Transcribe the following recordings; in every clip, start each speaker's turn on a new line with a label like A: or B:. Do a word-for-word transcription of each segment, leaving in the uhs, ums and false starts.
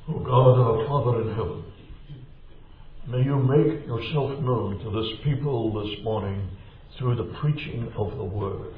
A: O God, our Father in heaven, may you make yourself known to this people this morning through the preaching of the word.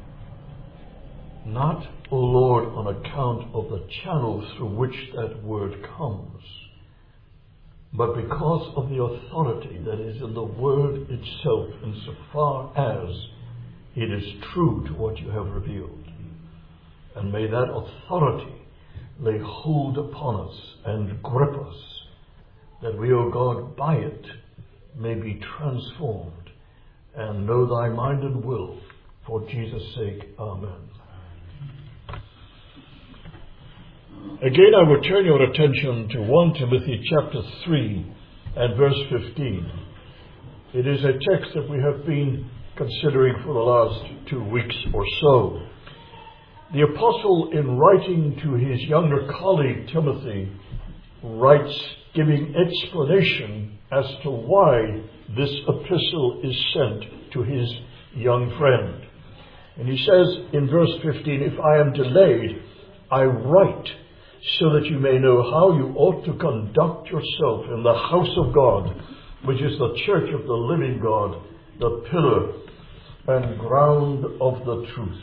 A: Not, O Lord, on account of the channel through which that word comes, but because of the authority that is in the word itself, insofar as it is true to what you have revealed. And may that authority lay hold upon us and grip us, that we, O God, by it may be transformed and know thy mind and will. For Jesus' sake, amen. Again, I would turn your attention to First Timothy chapter three and verse fifteen. It is a text that we have been considering for the last two weeks or so. The apostle, in writing to his younger colleague Timothy, writes giving explanation as to why this epistle is sent to his young friend. And he says in verse fifteen, "If I am delayed, I write so that you may know how you ought to conduct yourself in the house of God, which is the church of the living God, the pillar and ground of the truth."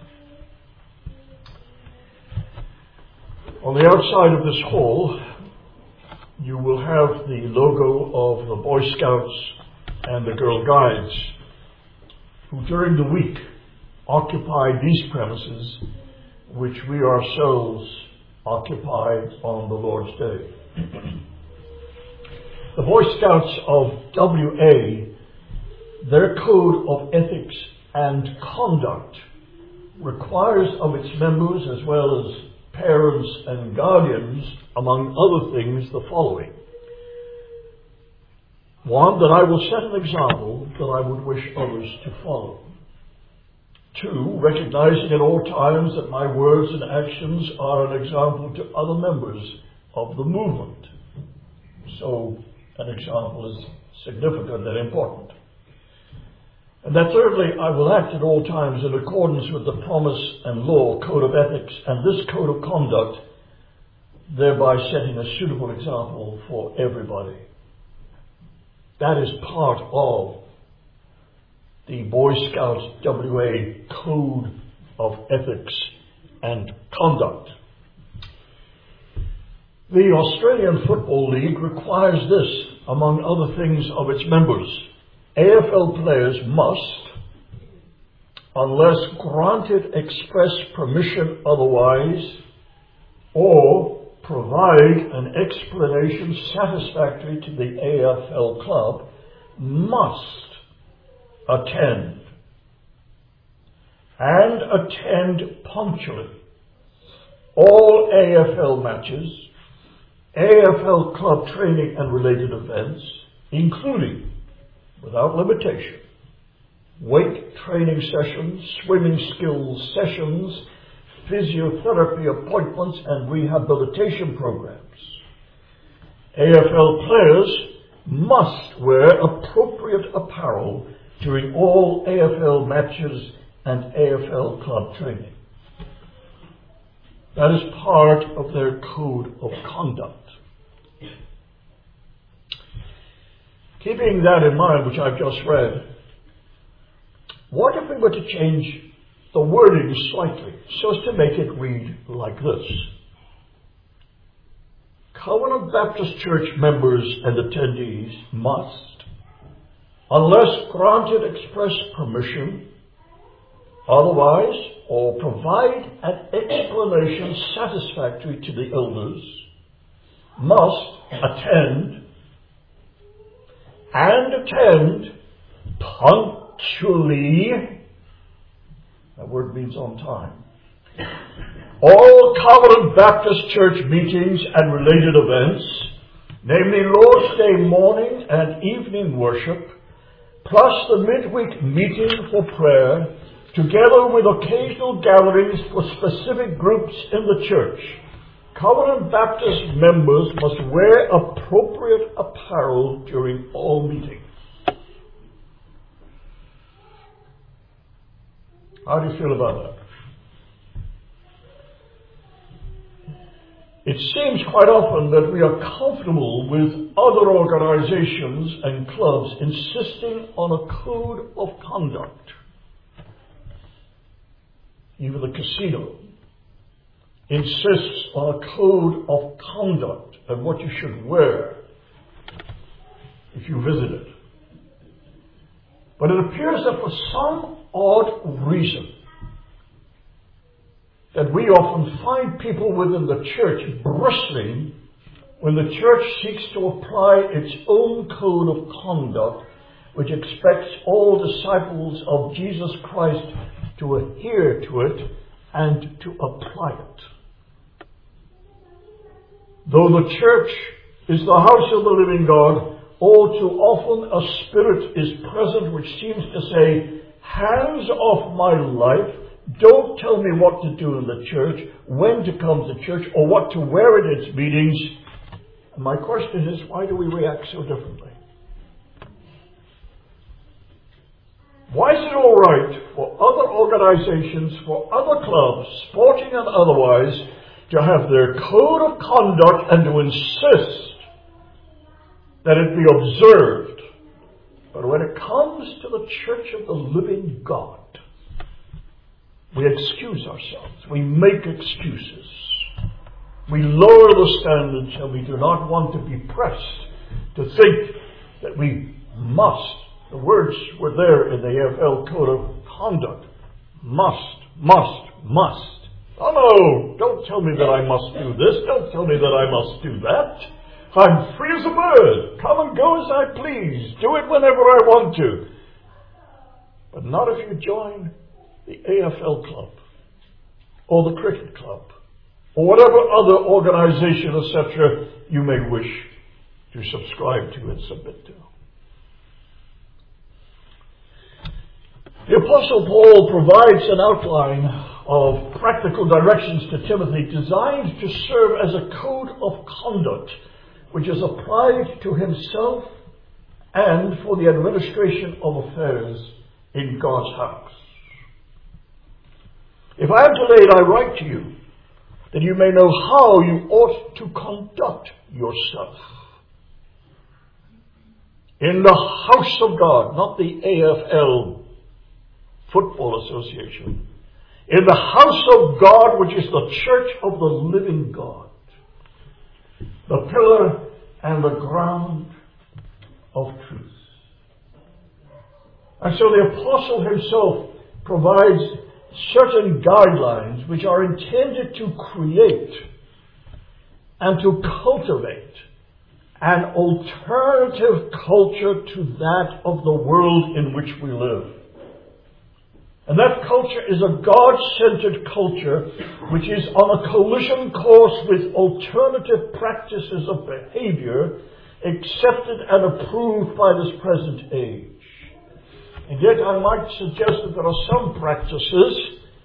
A: On the outside of this hall, you will have the logo of the Boy Scouts and the Girl Guides, who during the week occupy these premises, which we ourselves occupy on the Lord's Day. The Boy Scouts of W A, their code of ethics and conduct requires of its members, as well as parents and guardians, among other things, the following. One, that I will set an example that I would wish others to follow. Two, recognizing at all times that my words and actions are an example to other members of the movement. So, an example is significant and important. And that thirdly, I will act at all times in accordance with the promise and law, code of ethics, and this code of conduct, thereby setting a suitable example for everybody. That is part of the Boy Scouts W A code of ethics and conduct. The Australian Football League requires this, among other things, of its members. A F L players must, unless granted express permission otherwise, or provide an explanation satisfactory to the A F L club, must attend, and attend punctually, all A F L matches, A F L club training and related events, including, without limitation, weight training sessions, swimming skills sessions, physiotherapy appointments, and rehabilitation programs. A F L players must wear appropriate apparel during all A F L matches and A F L club training. That is part of their code of conduct. Keeping that in mind, which I've just read, what if we were to change the wording slightly so as to make it read like this? Covenant Baptist Church members and attendees must, unless granted express permission, otherwise, or provide an explanation satisfactory to the elders, must attend and attend punctually, that word means on time, all Covenant Baptist Church meetings and related events, namely Lord's Day morning and evening worship, plus the midweek meeting for prayer, together with occasional gatherings for specific groups in the church. Covenant Baptist members must wear appropriate apparel during all meetings. How do you feel about that? It seems quite often that we are comfortable with other organizations and clubs insisting on a code of conduct. Even the casino insists on a code of conduct and what you should wear if you visit it. But it appears that for some odd reason, that we often find people within the church bristling when the church seeks to apply its own code of conduct, which expects all disciples of Jesus Christ to adhere to it and to apply it. Though the church is the house of the living God, all too often a spirit is present which seems to say, hands off my life. Don't tell me what to do in the church, when to come to church, or what to wear at its meetings. And my question is, why do we react so differently? Why is it all right for other organizations, for other clubs, sporting and otherwise, to have their code of conduct and to insist that it be observed? But when it comes to the church of the living God, we excuse ourselves. We make excuses. We lower the standards, and we do not want to be pressed to think that we must. The words were there in the A F L Code of Conduct. Must, must, must. Oh no, don't tell me that I must do this. Don't tell me that I must do that. I'm free as a bird. Come and go as I please. Do it whenever I want to. But not if you join the A F L club, or the cricket club, or whatever other organization, et cetera, you may wish to subscribe to and submit to. The Apostle Paul provides an outline of practical directions to Timothy designed to serve as a code of conduct which is applied to himself and for the administration of affairs in God's house. If I am delayed, I write to you, that you may know how you ought to conduct yourself in the house of God, not the A F L Football Association, in the house of God, which is the church of the living God, the pillar and the ground of truth. And so the apostle himself provides certain guidelines which are intended to create and to cultivate an alternative culture to that of the world in which we live. And that culture is a God-centered culture which is on a collision course with alternative practices of behavior accepted and approved by this present age. And yet I might suggest that there are some practices,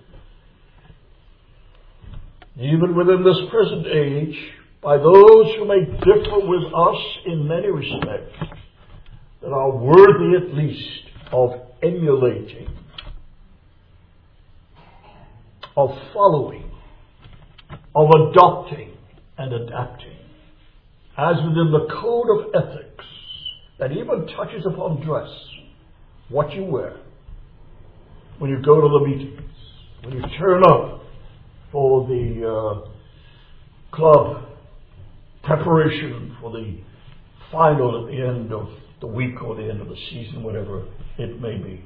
A: even within this present age, by those who may differ with us in many respects, that are worthy at least of emulating, of following, of adopting and adapting, as within the code of ethics that even touches upon dress, what you wear when you go to the meetings, when you turn up for the uh, club preparation for the final at the end of the week or the end of the season, whatever it may be.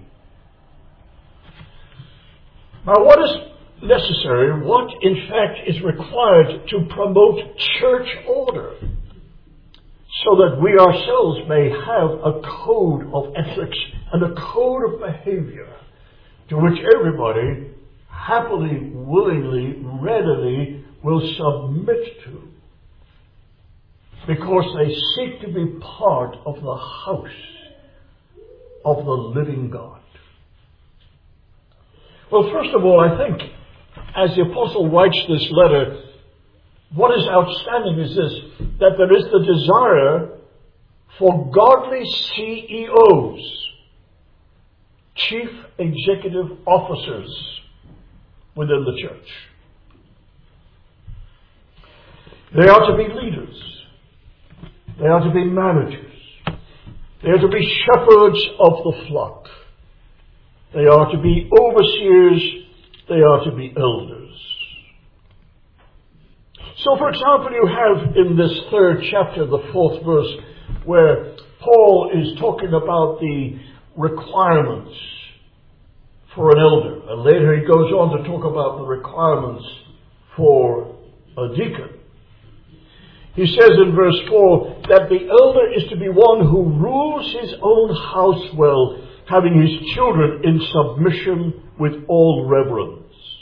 A: Now, what is necessary, what in fact is required to promote church order, so that we ourselves may have a code of ethics and a code of behavior to which everybody happily, willingly, readily will submit to, because they seek to be part of the house of the living God. Well, first of all, I think, as the apostle writes this letter, what is outstanding is this, that there is the desire for godly C E Os, chief executive officers, within the church. They are to be leaders. They are to be managers. They are to be shepherds of the flock. They are to be overseers. They are to be elders. So, for example, you have in this third chapter, the fourth verse, where Paul is talking about the requirements for an elder. And later he goes on to talk about the requirements for a deacon. He says in verse four that the elder is to be one who rules his own house well, having his children in submission with all reverence.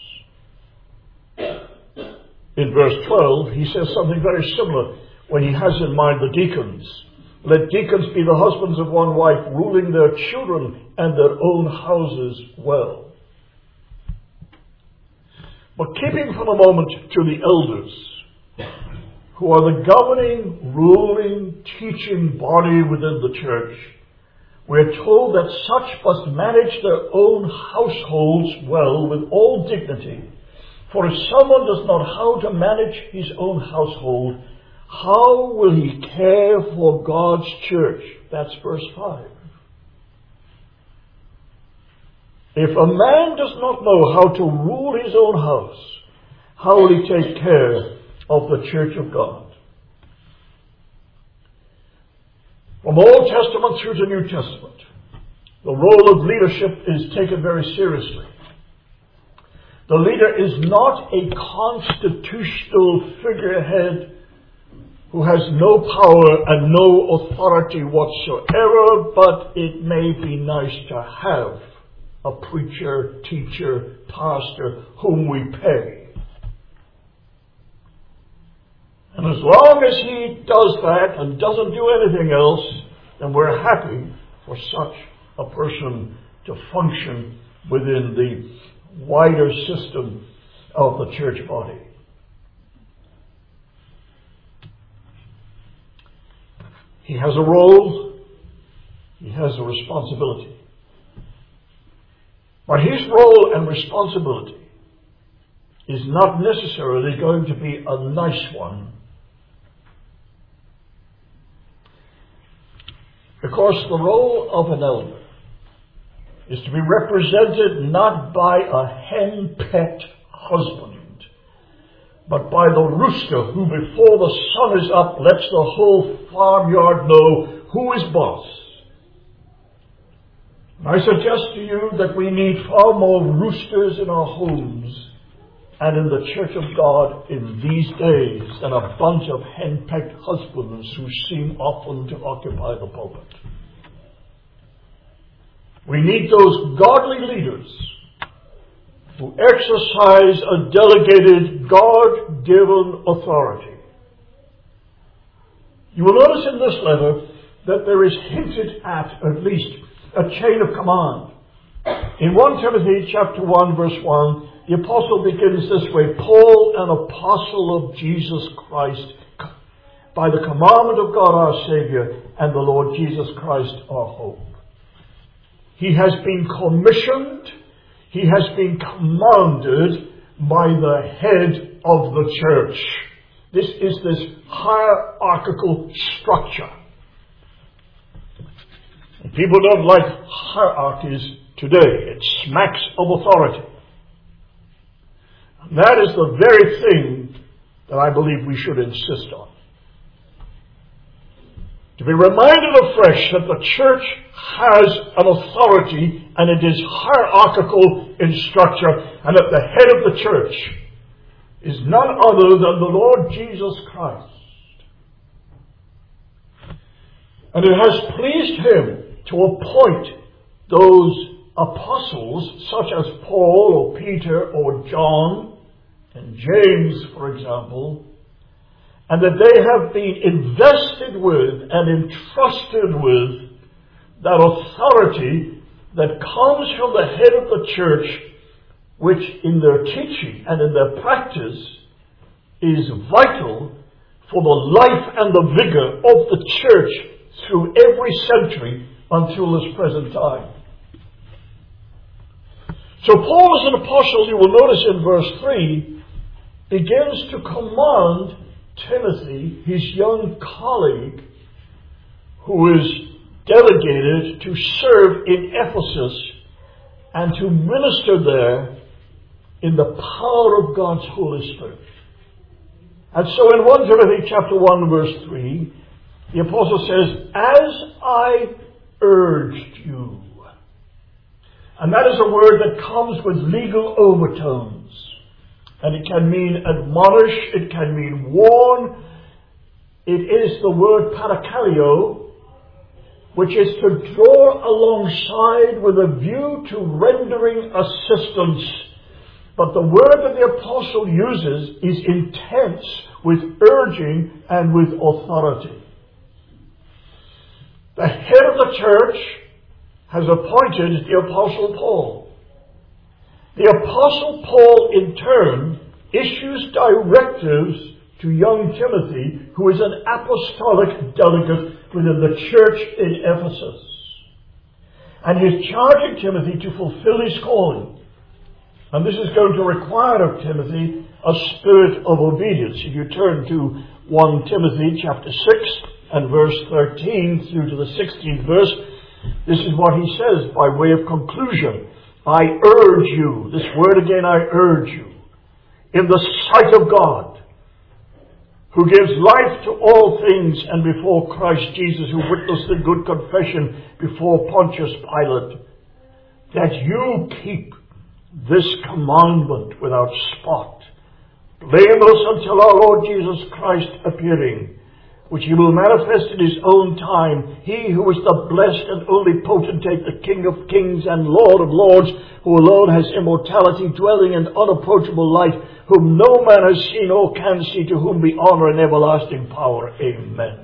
A: In verse twelve, he says something very similar when he has in mind the deacons. Let deacons be the husbands of one wife, ruling their children and their own houses well. But keeping for the moment to the elders, who are the governing, ruling, teaching body within the church, we're told that such must manage their own households well with all dignity. For if someone does not how to manage his own household, how will he care for God's church? That's verse five. If a man does not know how to rule his own house, how will he take care of the church of God? From Old Testament through to New Testament, the role of leadership is taken very seriously. The leader is not a constitutional figurehead who has no power and no authority whatsoever, but it may be nice to have a preacher, teacher, pastor whom we pay. And as long as he does that and doesn't do anything else, then we're happy for such a person to function within the wider system of the church body. He has a role, he has a responsibility. But his role and responsibility is not necessarily going to be a nice one. Because the role of an elder is to be represented not by a hen-pecked husband, but by the rooster who before the sun is up lets the whole farmyard know who is boss. I suggest to you that we need far more roosters in our homes and in the church of God in these days than a bunch of hen-pecked husbands who seem often to occupy the pulpit. We need those godly leaders who exercise a delegated, God-given authority. You will notice in this letter that there is hinted at, at least, a chain of command. In First Timothy chapter one, verse one, the apostle begins this way: Paul, an apostle of Jesus Christ, by the commandment of God our Savior and the Lord Jesus Christ our hope. He has been commissioned, he has been commanded by the head of the church. This is this hierarchical structure. And people don't like hierarchies today. It smacks of authority. And that is the very thing that I believe we should insist on. To be reminded afresh that the church has an authority and it is hierarchical in structure, and that the head of the church is none other than the Lord Jesus Christ. And it has pleased him to appoint those apostles, such as Paul or Peter or John and James, for example, and that they have been invested with and entrusted with that authority that comes from the head of the church, which in their teaching and in their practice is vital for the life and the vigor of the church through every century until this present time. So Paul, as an apostle, you will notice in verse three, begins to command Timothy, his young colleague, who is delegated to serve in Ephesus and to minister there in the power of God's Holy Spirit. And so in First Timothy chapter one verse three, the apostle says, as I urged you. And that is a word that comes with legal overtones. And it can mean admonish, it can mean warn. It is the word parakaleo, which is to draw alongside with a view to rendering assistance. But the word that the apostle uses is intense with urging and with authority. The head of the church has appointed the Apostle Paul. The Apostle Paul, in turn, issues directives to young Timothy, who is an apostolic delegate within the church in Ephesus. And he is charging Timothy to fulfill his calling. And this is going to require of Timothy a spirit of obedience. If you turn to First Timothy chapter six and verse thirteen through to the sixteenth verse, this is what he says by way of conclusion. I urge you, this word again, I urge you, in the sight of God, who gives life to all things, and before Christ Jesus, who witnessed the good confession before Pontius Pilate, that you keep this commandment without spot, blameless until our Lord Jesus Christ appearing, which he will manifest in his own time, he who is the blessed and only potentate, the King of kings and Lord of lords, who alone has immortality, dwelling in unapproachable light, whom no man has seen or can see, to whom be honor and everlasting power. Amen.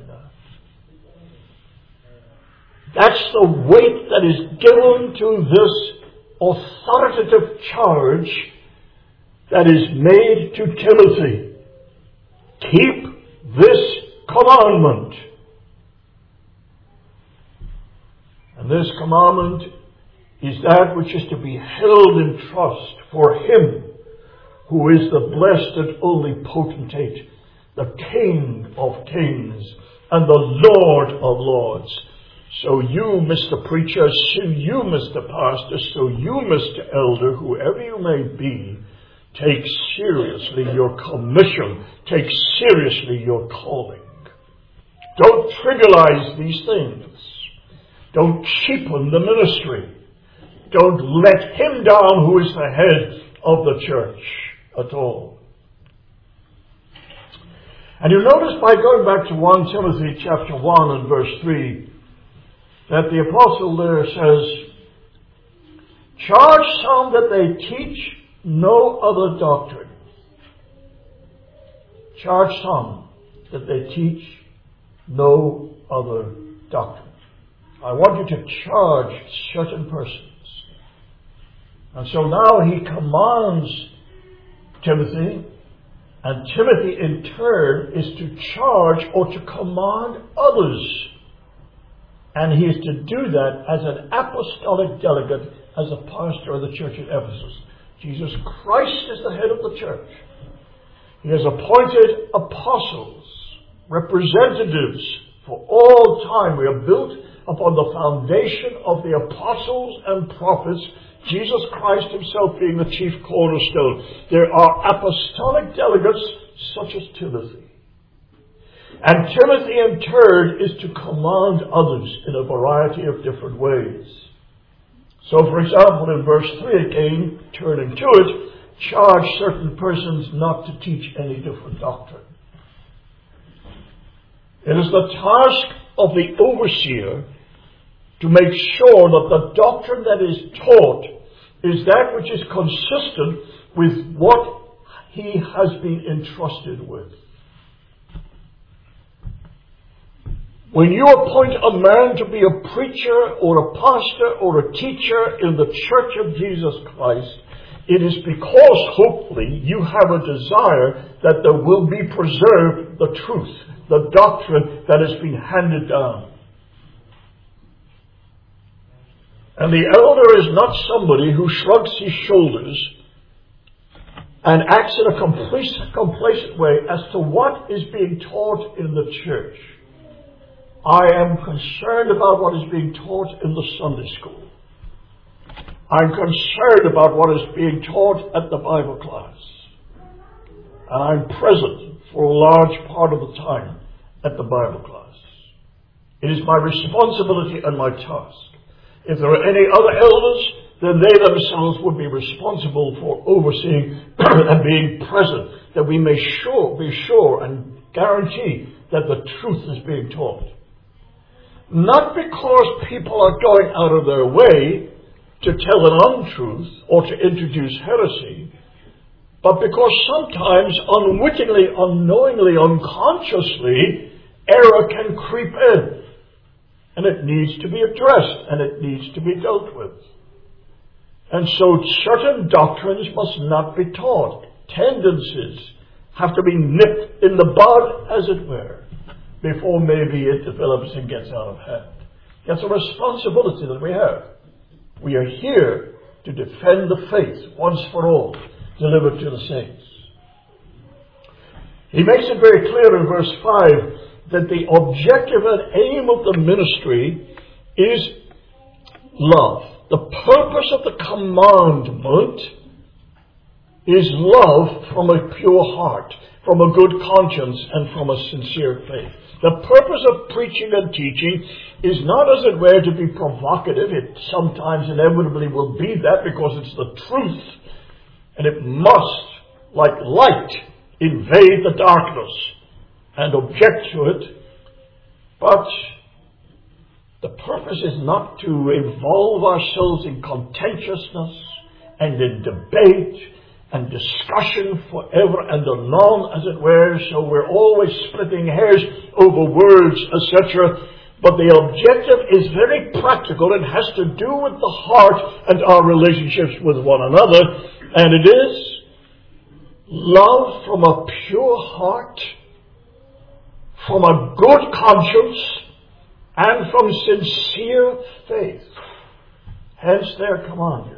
A: That's the weight that is given to this authoritative charge that is made to Timothy. Keep this commandment. And this commandment is that which is to be held in trust for him who is the blessed and only potentate, the King of kings and the Lord of lords. So you, Mister Preacher, so you, Mister Pastor, so you, Mister Elder, whoever you may be, take seriously your commission. Take seriously your calling. Don't trivialize these things. Don't cheapen the ministry. Don't let him down who is the head of the church at all. And you notice by going back to First Timothy chapter one and verse three, that the apostle there says, charge some that they teach no other doctrine. Charge some that they teach no other doctrine. I want you to charge certain persons. And so now he commands Timothy, and Timothy in turn is to charge or to command others. And he is to do that as an apostolic delegate, as a pastor of the church at Ephesus. Jesus Christ is the head of the church. He has appointed apostles, representatives for all time. We are built upon the foundation of the apostles and prophets, Jesus Christ himself being the chief cornerstone. There are apostolic delegates such as Timothy. And Timothy in turn is to command others in a variety of different ways. So for example, in verse three again, turning to it, charge certain persons not to teach any different doctrine. It is the task of the overseer to make sure that the doctrine that is taught is that which is consistent with what he has been entrusted with. When you appoint a man to be a preacher or a pastor or a teacher in the church of Jesus Christ, it is because, hopefully, you have a desire that there will be preserved the truth, the doctrine that has been handed down. And the elder is not somebody who shrugs his shoulders and acts in a complacent, complacent way as to what is being taught in the church. I am concerned about what is being taught in the Sunday school. I'm concerned about what is being taught at the Bible class. And I'm present for a large part of the time at the Bible class. It is my responsibility and my task. If there are any other elders, then they themselves would be responsible for overseeing and being present, that we may sure, be sure and guarantee that the truth is being taught. Not because people are going out of their way to tell an untruth or to introduce heresy, but because sometimes unwittingly, unknowingly, unconsciously, error can creep in. And it needs to be addressed, and it needs to be dealt with. And so certain doctrines must not be taught. Tendencies have to be nipped in the bud, as it were, before maybe it develops and gets out of hand. That's a responsibility that we have. We are here to defend the faith once for all, delivered to the saints. He makes it very clear in verse five that the objective and aim of the ministry is love. The purpose of the commandment is love from a pure heart, from a good conscience, and from a sincere faith. The purpose of preaching and teaching is not, as it were, to be provocative. It sometimes inevitably will be that because it's the truth. And it must, like light, invade the darkness and object to it. But the purpose is not to involve ourselves in contentiousness and in debate and discussion forever and anon, as it were, so we're always splitting hairs over words, et cetera. But the objective is very practical. It has to do with the heart and our relationships with one another. And it is love from a pure heart, from a good conscience, and from sincere faith. Hence their commandment.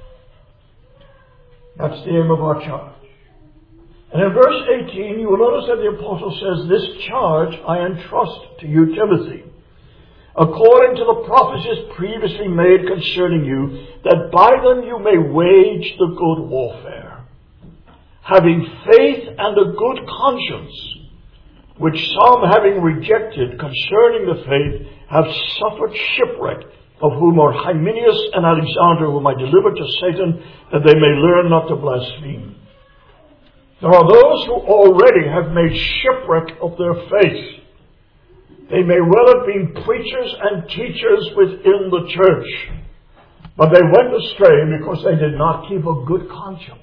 A: That's the aim of our charge. And in verse eighteen, you will notice that the apostle says, "This charge I entrust to you, Timothy, according to the prophecies previously made concerning you, that by them you may wage the good warfare, having faith and a good conscience, which some, having rejected concerning the faith, have suffered shipwreck, of whom are Hymenaeus and Alexander, whom I delivered to Satan, that they may learn not to blaspheme." There are those who already have made shipwreck of their faith. They may well have been preachers and teachers within the church, but they went astray because they did not keep a good conscience.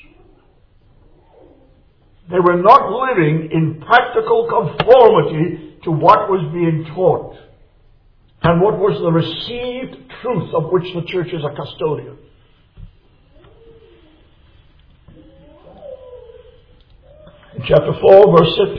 A: They were not living in practical conformity to what was being taught and what was the received truth of which the church is a custodian. In chapter four, verse six,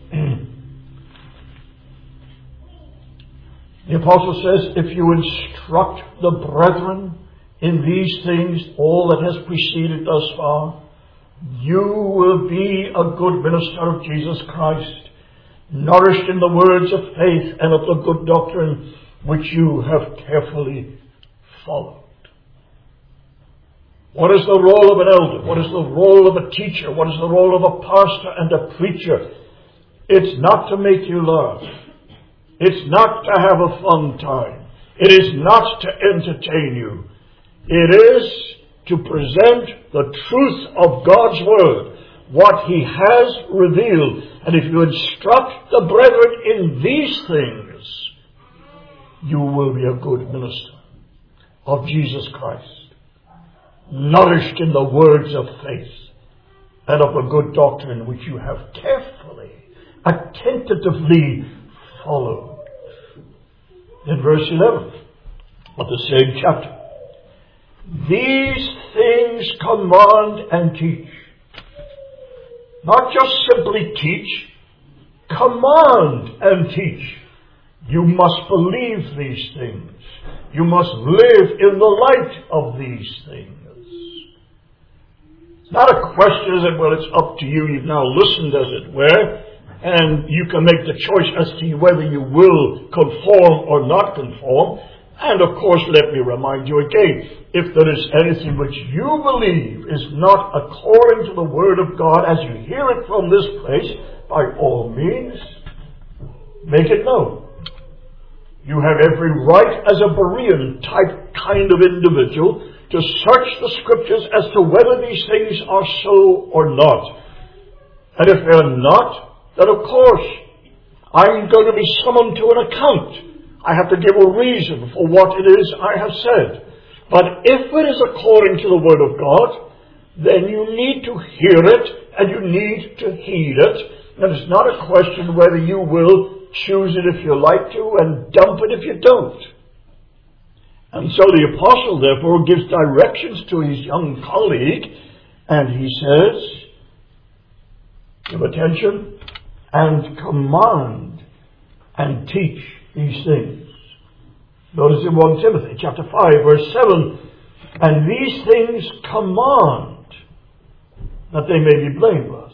A: the apostle says, "If you instruct the brethren in these things, all that has preceded thus far, you will be a good minister of Jesus Christ, nourished in the words of faith and of the good doctrine which you have carefully followed." What is the role of an elder? What is the role of a teacher? What is the role of a pastor and a preacher? It's not to make you laugh. It's not to have a fun time. It is not to entertain you. It is to present the truth of God's Word, what He has revealed. And if you instruct the brethren in these things, you will be a good minister of Jesus Christ, nourished in the words of faith and of a good doctrine which you have carefully, attentively followed. In verse eleven of the same chapter, "These things command and teach." Not just simply teach, command and teach. You must believe these things. You must live in the light of these things. Not a question as it, well, it's up to you. You've now listened, as it were, and you can make the choice as to whether you will conform or not conform. And of course, let me remind you again, if there is anything which you believe is not according to the Word of God as you hear it from this place, by all means, make it known. You have every right as a Berean type kind of individual to search the Scriptures as to whether these things are so or not. And if they're not, then of course, I'm going to be summoned to an account. I have to give a reason for what it is I have said. But if it is according to the Word of God, then you need to hear it and you need to heed it. And it's not a question whether you will choose it if you like to and dump it if you don't. And so the apostle therefore gives directions to his young colleague, and he says, give attention and command and teach these things. Notice in First Timothy chapter five verse seven, and these things command that they may be blameless.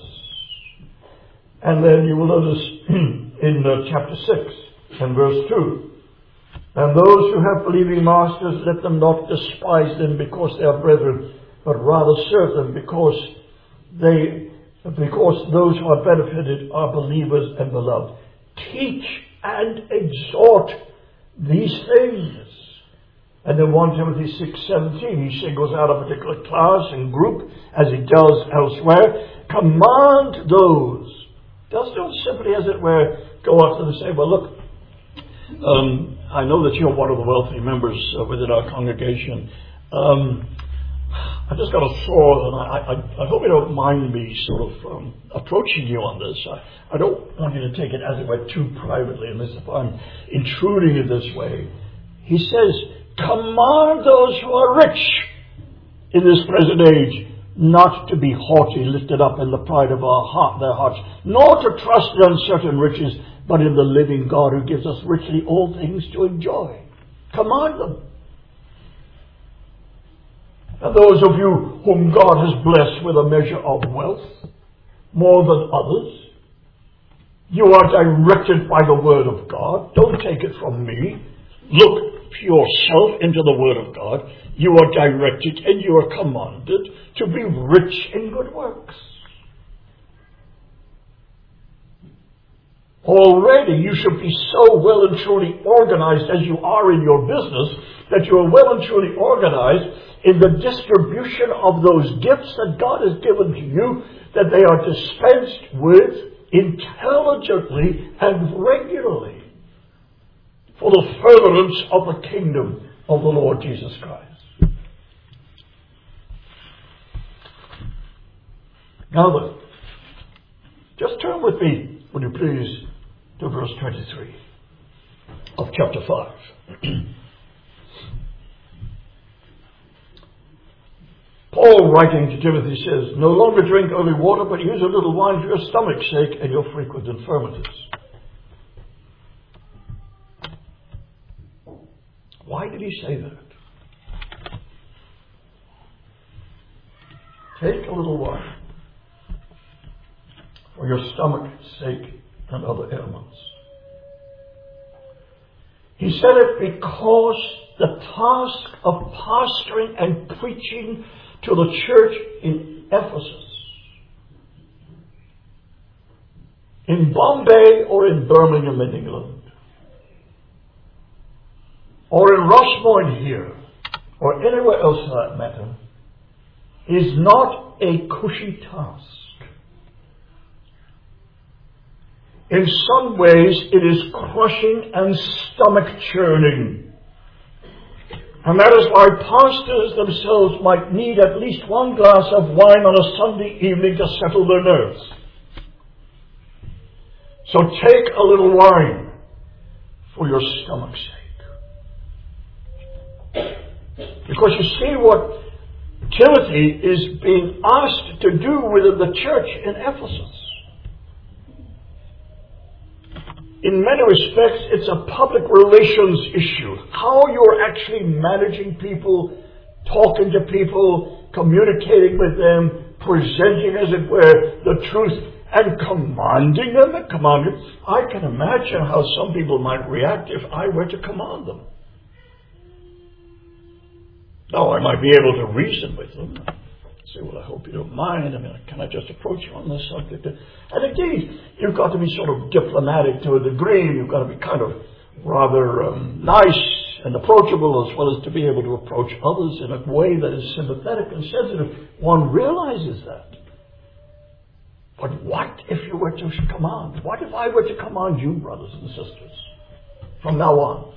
A: And then you will notice in uh, chapter six and verse two, and those who have believing masters, let them not despise them because they are brethren, but rather serve them because they, because those who are benefited are believers and beloved. Teach and exhort these things. And in First Timothy six seventeen, he singles out a particular class and group, as he does elsewhere. Command those. Just don't simply, as it were, go up to them and say, well, look, um, I know that you're one of the wealthy members uh, within our congregation. Um, I just got a thought, and I, I, I hope you don't mind me sort of um, approaching you on this. I, I don't want you to take it, as it were, too privately, unless if I'm intruding in this way. He says, command those who are rich in this present age not to be haughty, lifted up in the pride of our heart, their hearts, nor to trust in uncertain riches, but in the living God who gives us richly all things to enjoy. Command them. And those of you whom God has blessed with a measure of wealth, more than others, you are directed by the Word of God. Don't take it from me. Look yourself into the Word of God. You are directed and you are commanded to be rich in good works. Already you should be so well and truly organized as you are in your business, that you are well and truly organized in the distribution of those gifts that God has given to you, that they are dispensed with intelligently and regularly for the furtherance of the kingdom of the Lord Jesus Christ. Now then, just turn with me, would you please, to verse twenty-three of chapter five. Paul, writing to Timothy, says, no longer drink only water, but use a little wine for your stomach's sake and your frequent infirmities. Why did he say that? Take a little wine for your stomach's sake and other ailments. He said it because the task of pastoring and preaching to the church in Ephesus, in Bombay or in Birmingham in England, or in Rossmoyne here, or anywhere else for that matter, is not a cushy task. In some ways, it is crushing and stomach churning. And that is why pastors themselves might need at least one glass of wine on a Sunday evening to settle their nerves. So take a little wine for your stomach's sake. Because you see what Timothy is being asked to do within the church in Ephesus. In many respects, it's a public relations issue. How you're actually managing people, talking to people, communicating with them, presenting, as it were, the truth and commanding them and commanding. I can imagine how some people might react if I were to command them. Now, I might be able to reason with them. Say, well, I hope you don't mind. I mean, can I just approach you on this subject? And indeed, you've got to be sort of diplomatic to a degree. You've got to be kind of rather um, nice and approachable, as well as to be able to approach others in a way that is sympathetic and sensitive. One realizes that. But what if you were to command? What if I were to command you, brothers and sisters, from now on?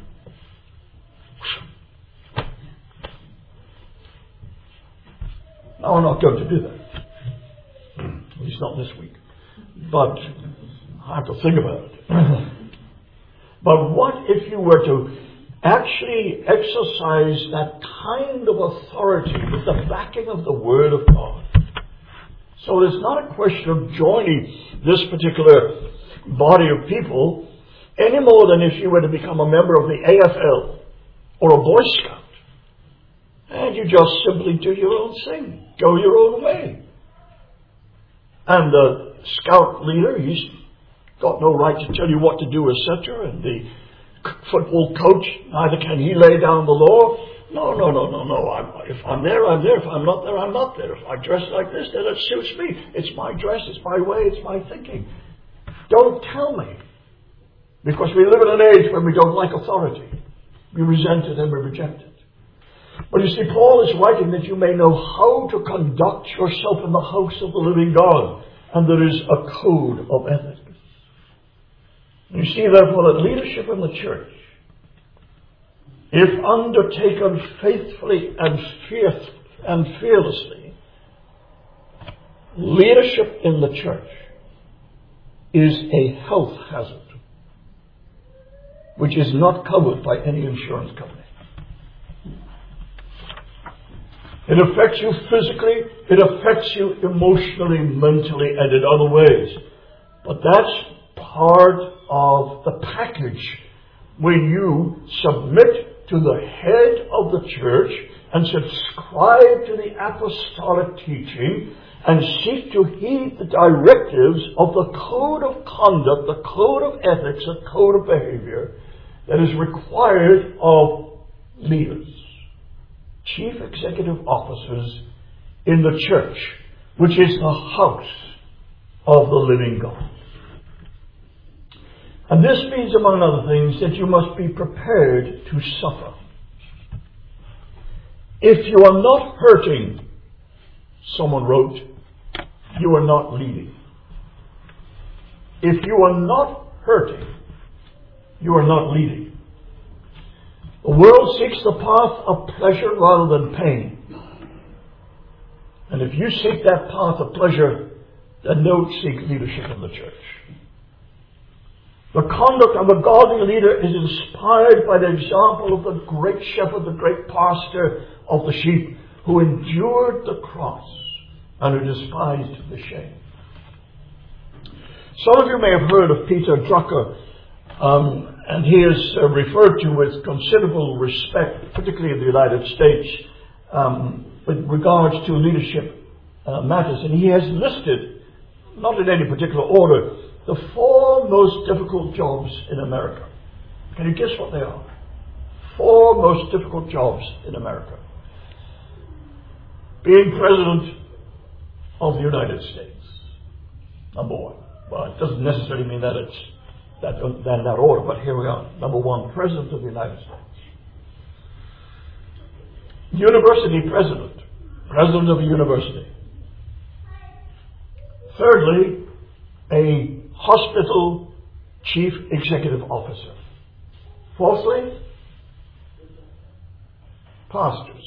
A: Now, I'm not going to do that. At least not this week. But I have to think about it. But what if you were to actually exercise that kind of authority with the backing of the Word of God? So it's not a question of joining this particular body of people any more than if you were to become a member of the A F L or a Boy Scout. And you just simply do your own thing. Go your own way. And the scout leader, he's got no right to tell you what to do, et cetera. And the football coach, neither can he lay down the law. No, no, no, no, no. I'm, if I'm there, I'm there. If I'm not there, I'm not there. If I dress like this, then it suits me. It's my dress, it's my way, it's my thinking. Don't tell me. Because we live in an age when we don't like authority. We resent it and we reject it. But you see, Paul is writing that you may know how to conduct yourself in the house of the living God. And there is a code of ethics. You see, therefore, that leadership in the church, if undertaken faithfully and fear- and fearlessly, leadership in the church is a health hazard, which is not covered by any insurance company. It affects you physically, it affects you emotionally, mentally, and in other ways. But that's part of the package when you submit to the head of the church and subscribe to the apostolic teaching and seek to heed the directives of the code of conduct, the code of ethics, the code of behavior that is required of leaders, chief executive officers in the church, which is the house of the living God. And this means, among other things, that you must be prepared to suffer. If you are not hurting, someone wrote, you are not leading. If you are not hurting, you are not leading. The world seeks the path of pleasure rather than pain. And if you seek that path of pleasure, then don't seek leadership in the church. The conduct of a godly leader is inspired by the example of the great shepherd, the great pastor of the sheep, who endured the cross and who despised the shame. Some of you may have heard of Peter Drucker, um, and he is uh, referred to with considerable respect, particularly in the United States, um, with regards to leadership uh, matters. And he has listed, not in any particular order, the four most difficult jobs in America. Can you guess what they are? Four most difficult jobs in America. Being President of the United States, number one. Well, it doesn't necessarily mean that it's that in that order, but here we are. Number one, President of the United States. University President. President of a university. Thirdly, a hospital chief executive officer. Fourthly, pastors.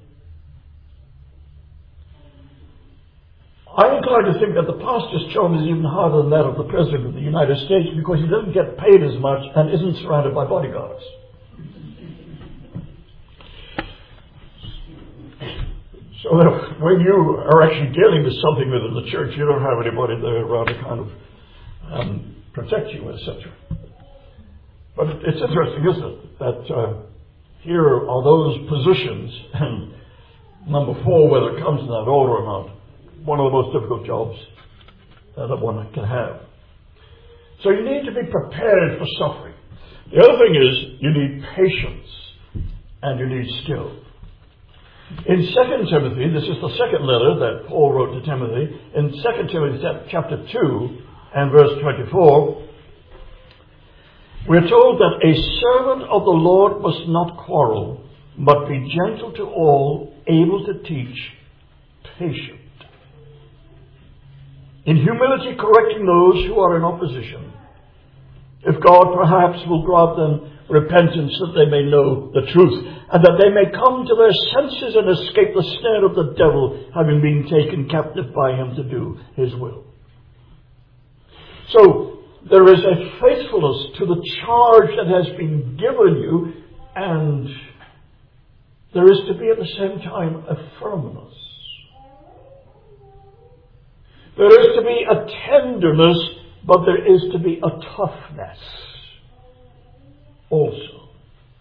A: I'm inclined to think that the pastor's job is even harder than that of the President of the United States, because he doesn't get paid as much and isn't surrounded by bodyguards. So that when you are actually dealing with something within the church, you don't have anybody there around to kind of um, protect you, et cetera. But it's interesting, isn't it, that uh, here are those positions, and number four, whether it comes in that order or not, one of the most difficult jobs uh, that one can have. So you need to be prepared for suffering. The other thing is you need patience and you need skill. In Second Timothy, this is the second letter that Paul wrote to Timothy, in Second Timothy chapter two and verse twenty-four, we're told that a servant of the Lord must not quarrel, but be gentle to all, able to teach, patient. In humility correcting those who are in opposition, if God perhaps will grant them repentance that they may know the truth, and that they may come to their senses and escape the snare of the devil, having been taken captive by him to do his will. So, there is a faithfulness to the charge that has been given you, and there is to be at the same time a firmness. There is to be a tenderness, but there is to be a toughness also.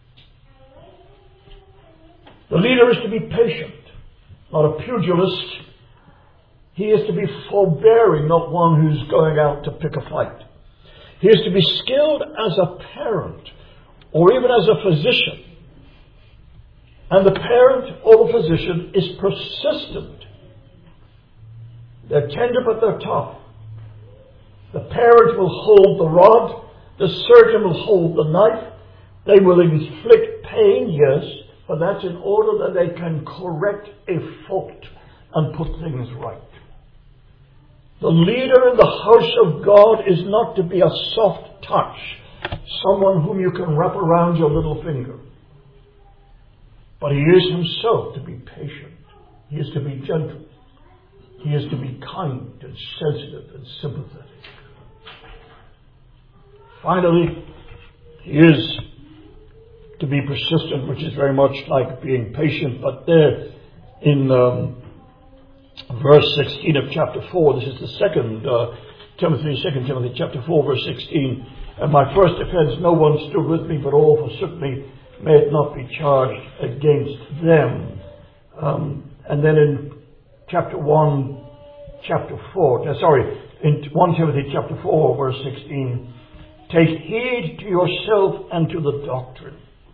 A: The leader is to be patient, not a pugilist. He is to be forbearing, not one who's going out to pick a fight. He is to be skilled as a parent or even as a physician. And the parent or the physician is persistent. They're tender but they're tough. The parent will hold the rod. The surgeon will hold the knife. They will inflict pain, yes, but that's in order that they can correct a fault and put things right. The leader in the house of God is not to be a soft touch, someone whom you can wrap around your little finger. But he is himself to be patient. He is to be gentle. He is to be kind and sensitive and sympathetic. Finally, he is to be persistent, which is very much like being patient. But there in um, verse sixteen of chapter four, this is the second uh, Timothy, second Timothy chapter four, verse sixteen. And my first offense, no one stood with me, but all forsook me. May it not be charged against them. Um, and then in chapter one, chapter four, uh, sorry, in First Timothy chapter four, verse sixteen, take heed to yourself and to the doctrine.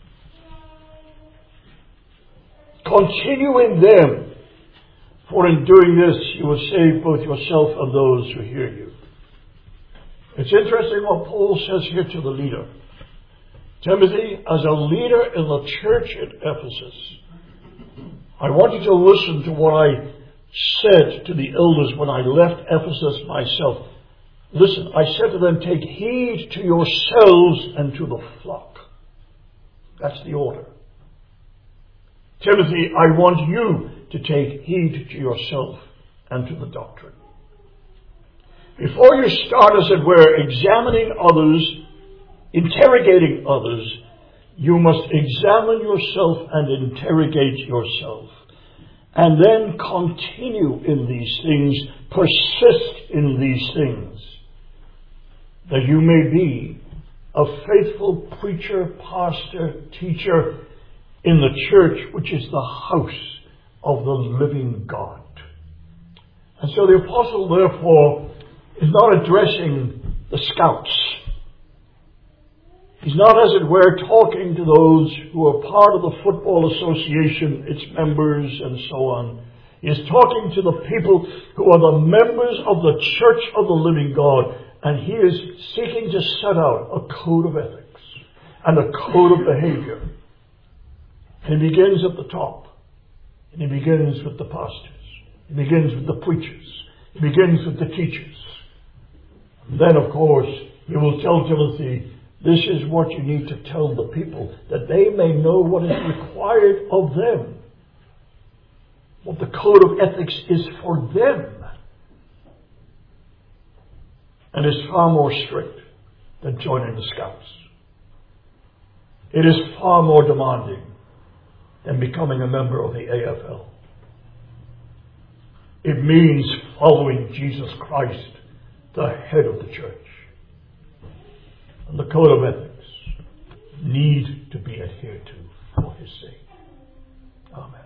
A: Continue in them, for in doing this you will save both yourself and those who hear you. It's interesting what Paul says here to the leader. Timothy, as a leader in the church at Ephesus, I want you to listen to what I said to the elders when I left Ephesus myself. Listen, I said to them, take heed to yourselves and to the flock. That's the order. Timothy, I want you to take heed to yourself and to the doctrine. Before you start, as it were, examining others, interrogating others, you must examine yourself and interrogate yourself. And then continue in these things, persist in these things, that you may be a faithful preacher, pastor, teacher in the church, which is the house of the living God. And so the apostle, therefore, is not addressing the scouts. He's not, as it were, talking to those who are part of the football association, its members, and so on. He is talking to the people who are the members of the church of the living God, and he is seeking to set out a code of ethics and a code of behavior. And he begins at the top. And he begins with the pastors. He begins with the preachers. He begins with the teachers. And then, of course, he will tell Timothy, this is what you need to tell the people, that they may know what is required of them. What the code of ethics is for them. And is far more strict than joining the scouts. It is far more demanding than becoming a member of the A F L. It means following Jesus Christ, the head of the church. And the code of ethics need to be adhered to for his sake. Amen.